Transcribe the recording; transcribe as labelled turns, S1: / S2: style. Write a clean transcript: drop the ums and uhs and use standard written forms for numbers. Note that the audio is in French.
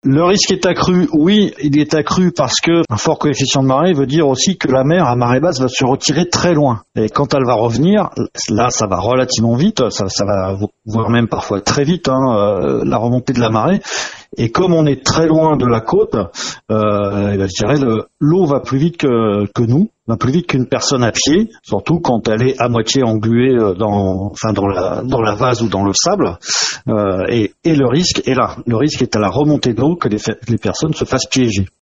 S1: Le risque est accru, oui, il est accru parce que un fort coefficient de marée veut dire aussi que la mer à marée basse va se retirer très loin. Et quand elle va revenir, là ça va relativement vite, ça va voire même parfois très vite, la remontée de la marée. Et comme on est très loin de la côte, je dirais l'eau va plus vite que nous, va plus vite qu'une personne à pied, surtout quand elle est à moitié engluée dans la vase ou dans le sable. Et le risque est là. Le risque est à la remontée de l'eau que les personnes se fassent piéger.